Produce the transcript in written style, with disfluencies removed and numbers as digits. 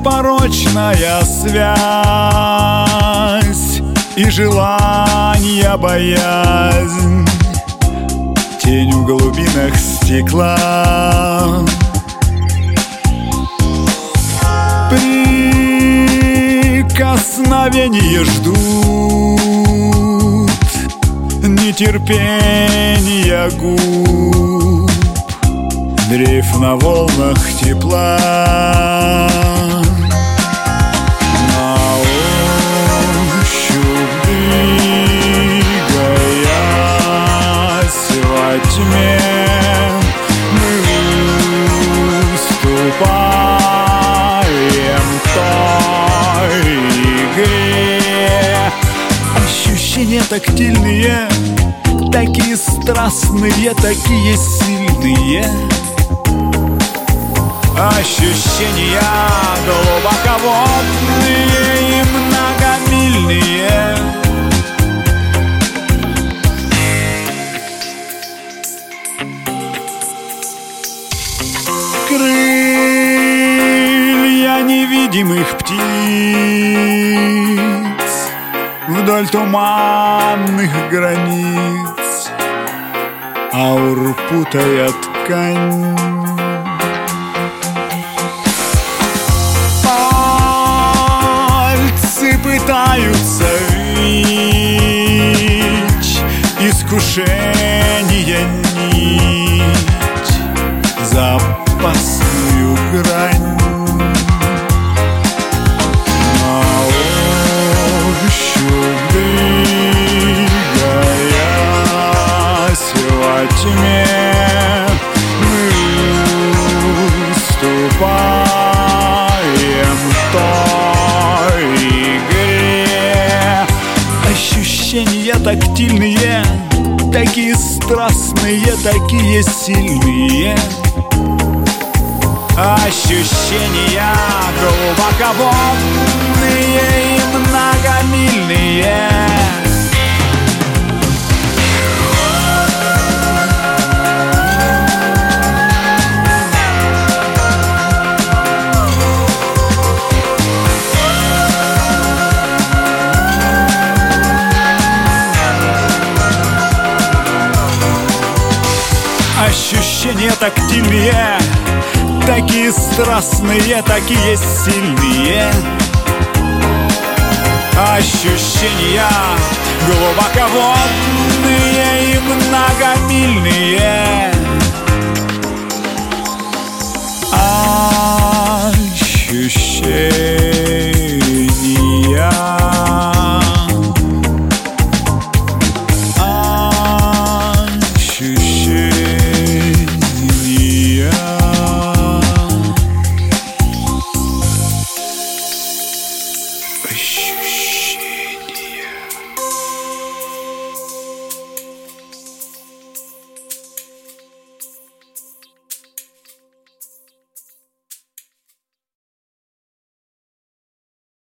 порочная связь и желание, боязнь, тень в глубинах стекла. Прикосновение ждут, нетерпение губ, дрейф на волнах тепла. На ощупь двигаясь во тьме, мы уступаем той игре. Ощущения тактильные, такие страстные, такие сильные. Ощущения глубоководные и многомильные. Крылья невидимых птиц вдоль туманных границ, аур путая ткань. Пытаются вить искушение нить, запасную грань. На ощупь двигаясь во тьме, мы уступаем той игре. Ощущения тактильные, такие страстные, такие сильные. Ощущения глубоководные и многомильные. Ощущения тактильные, такие страстные, такие сильные. Ощущения глубоководные и многомильные. Ощущения. Ощущения.